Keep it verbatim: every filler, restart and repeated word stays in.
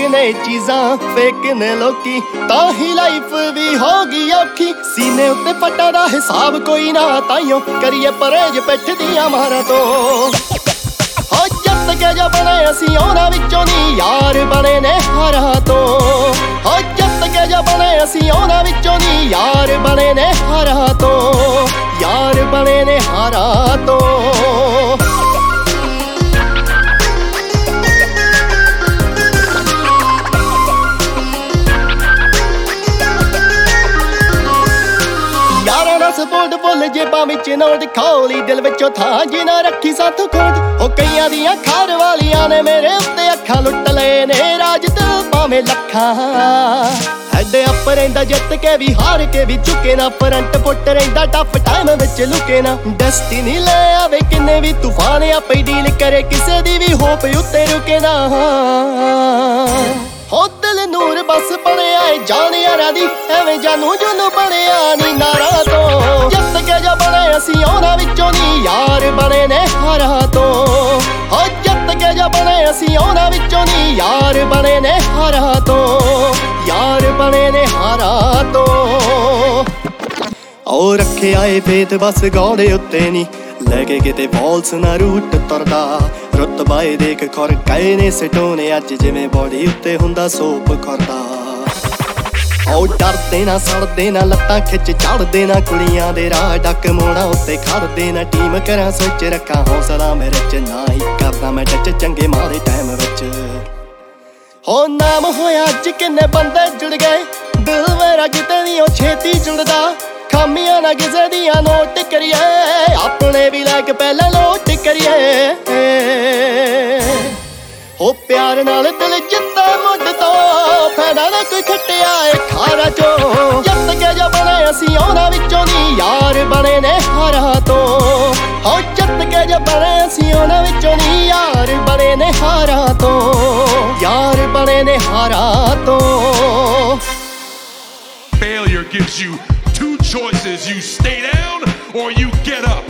ਨੇ ਚੀਜ਼ਾਂ ਫੇਕ ਨੇ ਲੋਕੀ, ਤਾਂ ਹੀ ਲਾਈਫ ਵੀ ਹੋ ਗਈ ਔਖੀ। ਸੀਨੇ ਉੱਤੇ ਫੱਟਾ ਦਾ ਹਿਸਾਬ ਕੋਈ ਨਾ, ਤਾਈਓ ਕਰੀਏ ਪਰਹੇਜ ਪਿੱਠ ਦੀਆਂ ਮਾਰਾਂ ਤੋਂ। ਹੋ ਜੱਤ ਕੇ ਜੋ ਬਣੇ ਅਸੀਂ ਉਹਨਾਂ ਵਿੱਚੋਂ ਨੀ, ਯਾਰ ਬਣੇ ਨੇ ਹਾਰਾਂ ਤੋਂ। ਹੋ ਜੱਤ ਕੇ ਜੋ ਬਣੇ ਅਸੀਂ ਉਹਨਾਂ ਵਿੱਚੋਂ ਨੀ, ਯਾਰ ਬਣੇ ਨੇ ਹਾਰਾਂ ਤੋਂ, ਯਾਰ ਬਣੇ ਨੇ ਹਾਰਾਂ ਤੋਂ। ਸਪੋਰਟ ਫੁੱਲ ਜੇਬਾਂ ਵਿੱਚ ਨੋਟ ਖੋਲੀ, ਦਿਲ ਵਿੱਚੋਂ ਥਾਂ ਜੀ ਨਾ ਰੱਖੀ ਸਾਥੋਂ ਖੋਜ। ਉਹ ਕਈਆਂ ਦੀਆਂ ਖਾਰ ਵਾਲੀਆਂ ਨੇ ਮੇਰੇ ਉੱਤੇ ਅੱਖਾਂ ਲੁੱਟ ਲਏ ਨੇ, ਰਾਜ ਦਿਲ ਭਾਵੇਂ ਲੱਖਾਂ। ਹੈਡ ਅਪ ਰਹਿੰਦਾ ਜਿੱਤ ਕੇ ਵੀ ਹਾਰ ਕੇ ਵੀ ਚੁੱਕੇ ਨਾ, ਫਰੰਟ ਫੁੱਟ ਰਹਿੰਦਾ ਟਫ ਟਾਈਮ ਵਿੱਚ ਲੁਕੇ ਨਾ। ਡੈਸਟੀਨੀ ਲੈ ਆਵੇ ਕਿੰਨੇ ਵੀ ਤੂਫਾਨ, ਆਪੇ ਡੀਲ ਕਰੇ ਕਿਸੇ ਦੀ ਵੀ ਹੋਪ ਉੱਤੇ ਰੁਕੇ ਨਾ। ਹੋ ਦਿਲ ਨੂਰ ਬਸ ਬਣਿਆ ਏ ਜਾਨ ਯਾਰਾਂ ਦੀ, ਐਵੇਂ ਜਾਨੂ ਜੁਨੂ ਬਣਿਆ ਨੀ ਨਾਰਾਂ ਤੋਂ। ਜਿੱਤ ਕੇ ਜੋ ਬਣੇ ਅਸੀਂ ਉਹਨਾਂ ਵਿੱਚੋਂ ਨੀ, ਯਾਰ ਬਣੇ ਨੇ ਹਾਰਾਂ ਤੋਂ। ਹੋ ਜਿੱਤ ਕੇ ਜੋ ਬਣੇ ਅਸੀਂ ਉਹਨਾਂ ਵਿੱਚੋਂ ਨੀ, ਯਾਰ ਬਣੇ ਨੇ ਹਾਰਾਂ ਤੋਂ, ਯਾਰ ਬਣੇ ਨੇ ਹਾਰਾਂ ਤੋਂ। ਉਹ ਰੱਖਿਆ ਏ ਫੇਤ ਬਸ ਗੌੜੇ ਉੱਤੇ ਨੀ, ਲੈ ਕੇ ਕਿਤੇ ਫਾਲਸ ਨਾ ਰੂਟ ਤੁਰਦਾ। ਰੁਤਬਾ ਏ ਦੇਖ ਖੁਰ ਗਏ ਨੇ ਸਟੋਨੇ, ਅੱਜ ਜਿਵੇਂ ਬੋਡੀ ਉੱਤੇ ਹੁੰਦਾ ਸੋਪ ਖੁਰਦਾ। ਉਹ ਡਰਦੇ ਨਾ ਸੜਦੇ ਨਾ ਲੱਤਾਂ ਖਿੱਚ ਚੜਦੇ ਨਾ, ਕੁੜੀਆਂ ਦੇ ਰਾਹ ਡੱਕ ਮੋੜਾਂ ਉੱਤੇ ਖੜਦੇ ਨਾ। ਟੀਮ ਕਰਾਂ ਸੋਚ ਰੱਖਾਂ ਹੌਸਲਾ ਮੇਰੇ ਚ, ਨਾ ਹੀ ਕਰਦਾ ਮੈਂ ਟੱਚ ਚੰਗੇ ਮਾੜੇ ਟਾਈਮ ਵਿੱਚ। ਹੋ ਨਾਮ ਹੋਇਆ ਅੱਜ ਕਿੰਨੇ ਬੰਦੇ ਜੁੜ ਗਏ, ਦਿਲ ਮੇਰਾ ਕਿਤੇ ਨੀ ਉਹ ਛੇਤੀ ਜੁੜਦਾ। ਖਾਮੀਆਂ ਨਾ ਕਿਸੇ ਦੀਆਂ ਨੋਟ ਕਰੀਏ, ਆਪਣੇ ਵੀ ਲੈ ਕੇ ਪਹਿਲਾਂ ਲੋਟ ਕਰੀਏ। ਹੋ ਪਿਆਰ ਨਾਲ ਦਿਲ ਜਿੱਤਾ ਮੁੱਢ ਤੋਂ, ਫਾਇਦਾ ਨਾ ਕੋਈ ਖੱਟਿਆ ਏ ਖਾਰਾ ਚੋਂ। ਜਿੱਤ ਕੇ ਜੋ ਬਣੇ ਅਸੀਂ ਉਹਨਾਂ ਵਿੱਚੋਂ ਨੀ, ਯਾਰ ਬਣੇ ਨੇ ਹਾਰਾਂ ਤੋਂ। ਹੋ ਜਿੱਤ ਕੇ ਜੋ ਬਣੇ ਅਸੀਂ ਉਹਨਾਂ ਵਿੱਚੋਂ ਨੀ, ਯਾਰ ਬਣੇ ਨੇ ਹਾਰਾਂ ਤੋਂ, ਯਾਰ ਬਣੇ ਨੇ ਹਾਰਾਂ ਤੋਂ। Failure gives you two choices: you stay down or you get up.